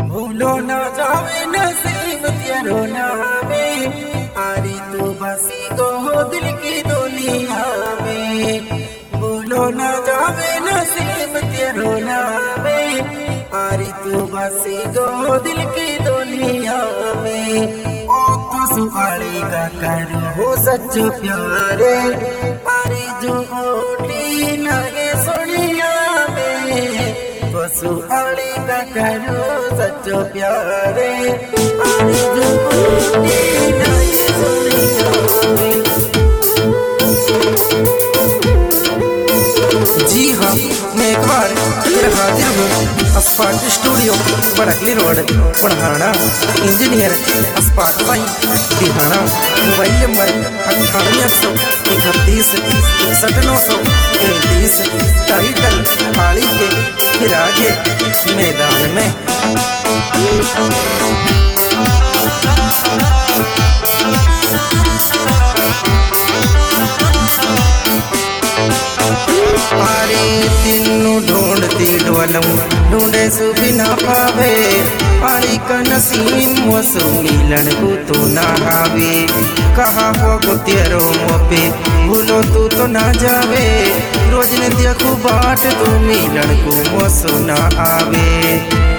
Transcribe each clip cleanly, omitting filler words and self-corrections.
भूलो ना जावे नसीब तेरो नामे, आरी तू बसी गो दिल की दुनिया में। भूलो ना जावे नसीब तेरो नामे, आरी तू बसी गो दिल की दुनिया में। ओ तो सुखाड़ी का कर हो सच्चो प्यारे, आरी जो ओटी नगे सुनिया में। पशु आड़ी का करो सच्चो प्यारे, आड़ी जो ओटी नगे सुनिया में। जी हाँ, मैं एक बार फिर हाजिर हूँ अस्पाट स्टूडियो बड़कली रोड पढ़ाना। इंजीनियर अस्पाट भाई दिहाना। Mobile number 9831 61933। टाइटल थाली के फिर आगे मैदान में। आरे तीनों ढूंढती ढोलम ढूंढे सु बिना पावे, आरी का नसीब मोसु मिलन को तो ना आवे। कहा हो को तेरो मोपे भूलो तू तो ना जावे, रोज ने देखो बाट तू मिलन को मोसु ना आवे।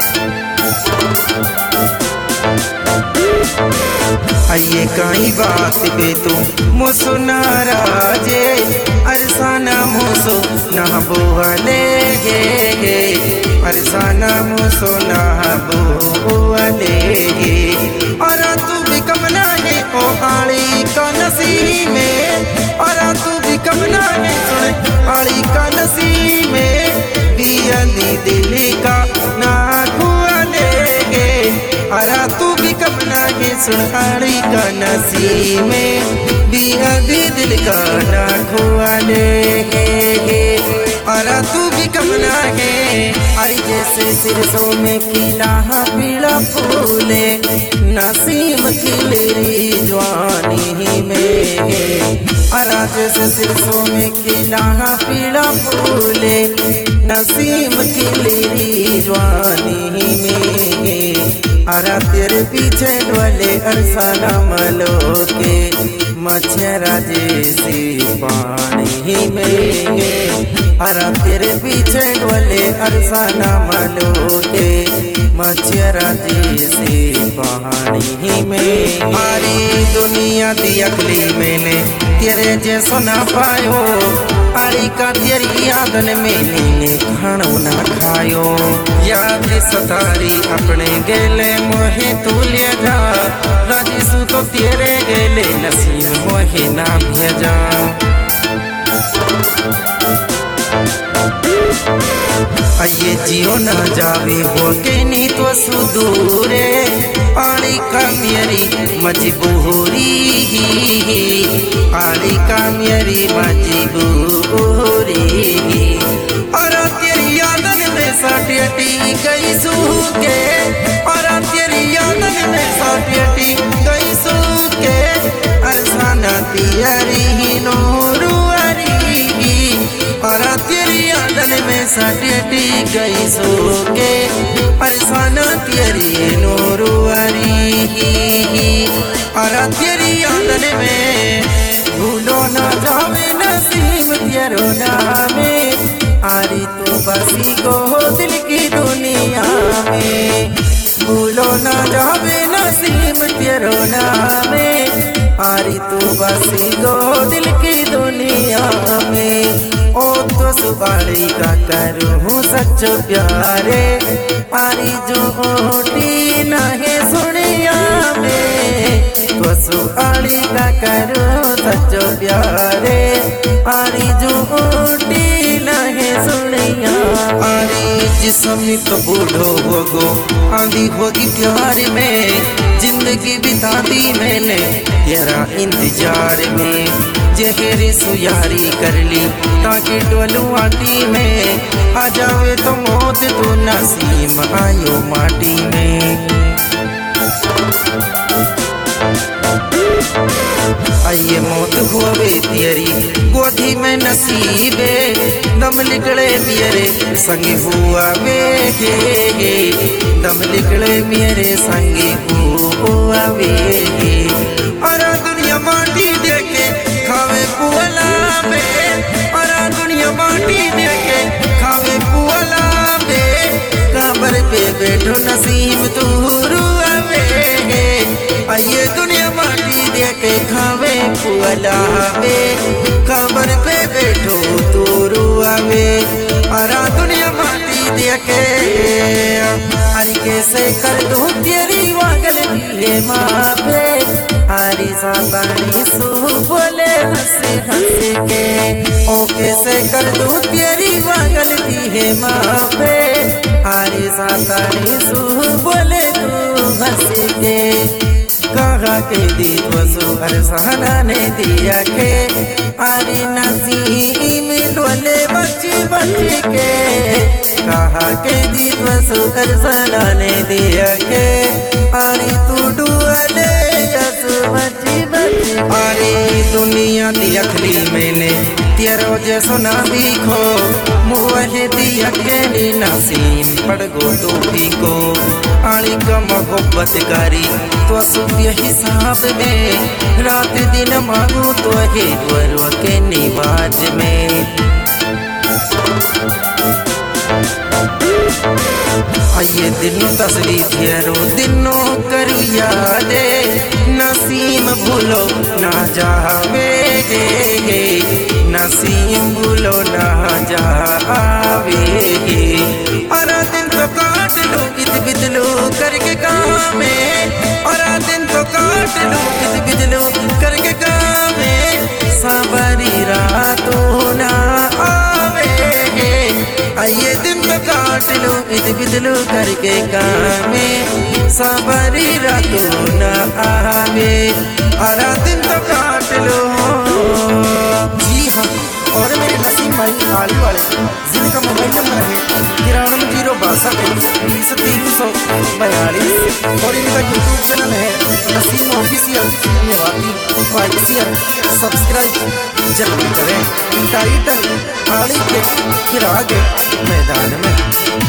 आइए कई बात पे तू मोसो नाराजे, अरसाना मोसो ना बोले गे, अरसाना मोसो ना बोले गे। और तू भी कमना है ओ आड़ी का नसीब में, और तू भी कमना है सुन आड़ी का नसीब में। दिया दिल का ना खुआले गे, और तू भी कमना है सुन आड़ी का नसीब में। दिया दिल का ना खुआले गे, और तू भी कमना है। आई जैसे सिरसों में खिला पीला फूले, नसीब खिलेरी जवानी में। और जैसे सिरसों में खिला पीला फूले, नसीब खिलेरी जवानी में। अरा तेरे पीछे डोले अरसाना मलो के, मच्छरा जैसी पानी में। अरा तेरे पीछे डोले अरसाना मलो के, मच्छरा जैसी पानी में। आरी दुनिया दी अगली मैंने तेरे जैसो ना पायो, आरी का तेरी यादन मैंने खाना ना खायो। याद सतारी अपने गेले मोहे तू ले जा, राजीसु तो तेरे गेले नसीब मोहे ना भेजा। आइए जियो ना जावे हो के नी तो सुदूरे, आड़ी का मेरी मजबूरी, आड़ी का मेरी मजबूरी। और तेरी यादन में साटी गई सूके, और तेरी यादन में साटी गई सूके। अरसाना तेरी नूरुआरी, और तेरी यादन में साटी गई सूके। अरसाना तेरी नूरुआरी, और तेरी यादन में। भूलो ना जावे नसीब तेरो नामे, आरी तू बसी गो दिल की दुनिया में। भूलो ना जावे नसीब तेरो नामे, आरी तू बसी गो दिल की दुनिया में। ओ तो सुबाड़ी का करूँ सच्चो प्यारे, आरी जो ओटी नहे सुनिया में। तो सुबाड़ी का करूँ सच्चो प्यारे, आरी जो ओटी नहे सुनिया। आरी जिसम तो बूढ़ो होगो आंधी होगी प्यार में, जिंदगी बिता दी मैंने तेरा इंतजार में। जहरी सुयारी कर ली ताकि डोलू आटी में, आ जावे तो मौत तो नसीब आयो माटी में। आइए मौत हुए तेरी गोदी में नसीबे, दम निकले मेरे संगी हुआ वे गे, दम निकले मेरे संगी हुआ वे गे। और दुनिया माटी देके खावे पुअला में, और दुनिया माटी देके खावे पुअला में, काबर पे बैठो नसीम तू रुआ वे गे। आइए दुनिया माटी देके खावे पुअला में, काबर पे बैठो तू रुआ वे। और दुनिया माटी देके अरे कैसे कर दूं तेरी वागल दिले माँ पे, हरी सातानी सू बोले हंस हंस के। ओ कैसे कर दूं तेरी वागल दिले माँ पे, हरी सातानी सू बोले तू हंस के। कहा के दी वसु अरसाना ने दिया के, अरे नसीम डोले बच्ची बच्ची के। कहा के दी वसु अरसाना ने दिया के, अरे तू डुअले यसु बच्ची बच्ची। अरे दुनिया दी अखली मैंने तेरो जैसो ना दिखो, मुझे दिया के नी नसीम पड़ गो तो को। आली का मोहब्बत करी तो सुबह हिसाब में, रात दिन मांगू तो ही द्वारों के निवाज में। आइए दिनों तस्वीर फेरो दिनों करू यादे, नसीम भूलो ना जावे गे, नसीम भूलो ना जावे गे। और दिन तो काट लो कित बिदलो करके काम में, और दिन तो काट लो कित बिदलो करके काम में, सबरी रातों ना आवे गे। आइए दिन तो काट लो कित बिदलो करके काम में, सबरी रातों ना आवे। और दिन तो काट लो। जी हाँ, और मेरे नसीम भाई आली वाले जिनका मोबाइल नंबर है 936220 और इनका यूट्यूब चैनल है नसीम ऑफिशियल। धन्यवाद, शेयर सब्सक्राइब जरूर करें। टाइटल आली के फिर आगे मैदान में।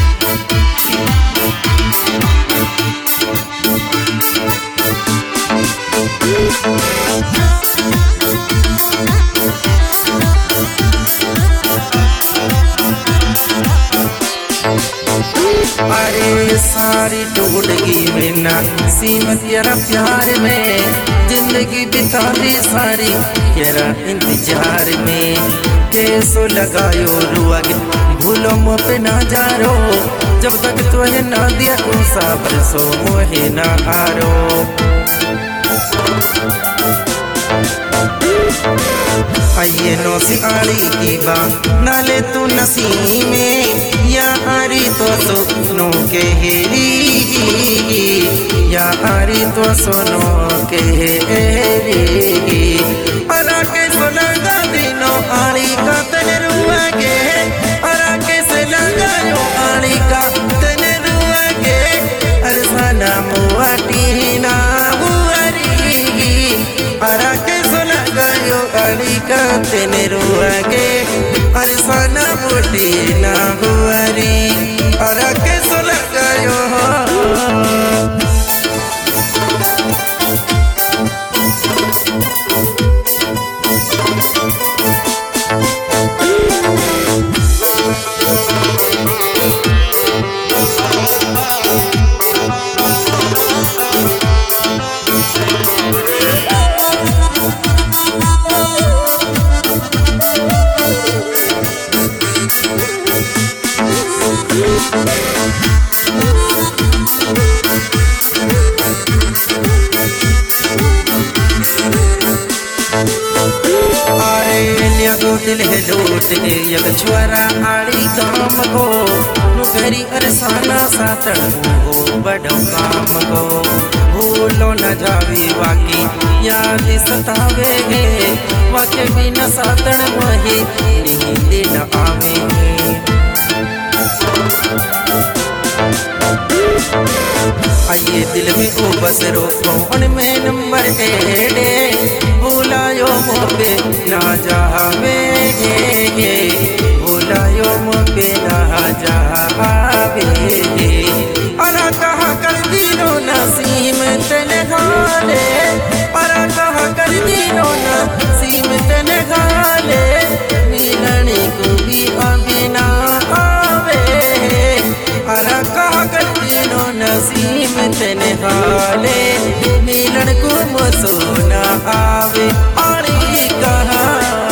अरे सारी टूटगी में ना सीम तेरा प्यार में, जिंदगी बिता दी सारी तेरा इंतजार में। कैसो लगायो रुआ भूलो मुँह पे ना जारो, जब तक तुझे ना दिया कुसा बरसो मोहे ना आरो। आइए नौसी आली की बा नाले तू नसीमे, या आरी तो सुनो के हेरी, या आरी तो सुनो के हेरी। अरा के लगा दिनो आली का तने रुआ के, अरा के लगा यो आली का तने रुआ के। अरसाना मुआटी ना हुआरी, अरा के लगा यो आली का तने रुआ के। अरसाना मुटी ना हुआरी, अरा के लगा यो। दिल है लूट दे यक छुआरा आड़ी काम को, नुकरी अरसाना सातन हो बड़ो काम को। भूलो न जावे वाकी याद सतावे गे, वाके भी न सातन वही नींद न आवे। आइए दिल में ओ बस रोको उनमें नंबर एडे बुलायो मोपे ना जावे बुलायो मोपे ना जावे अरा कहा कर दिनो नसीम तेने घाले अरा कहा कर दिनो नसीम तेने घाले मिलने को भी अभी ना आवे अरा कहा कर दिनो नसीम तेने घाले मिलन को मसो ना आवे आड़ी कहा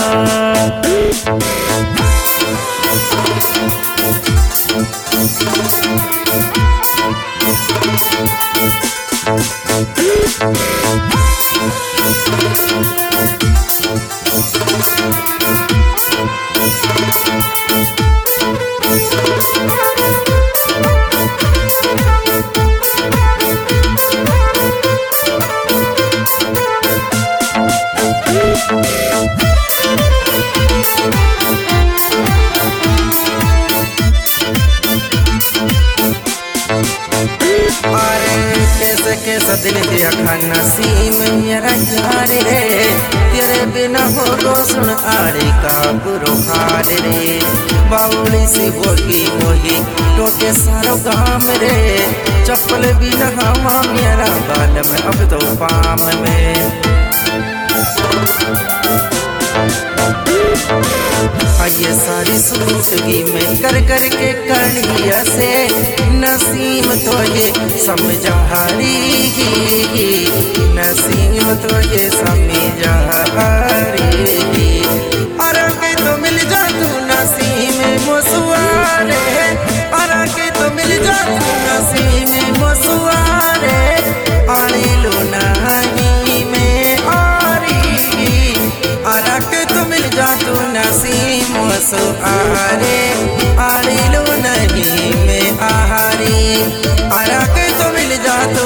कैसा दिल दिया खाना सीम मेरा यार रे तेरे बिना हो गो सुन आड़े का बुरो हाल रे बाउली सी होगी मोही टोके सारो गाम रे चप्पल बिना हवा मेरा बाल में अब तो पाम में आइए सारी सूसगी में कर कर के कड़िया से नसीम तो ये समझा हरी नसीम तो ये समझा हरी अरे के तो मिल जा तू नसीम मुसवारे अरे के तो मिल जा तू नसीम मुसवारे आने लो नहीं में आरी अरे के तो मिल जा तू नसीम मुसवारे आने लो नहीं में आहारी अरे के तो मिल जा तो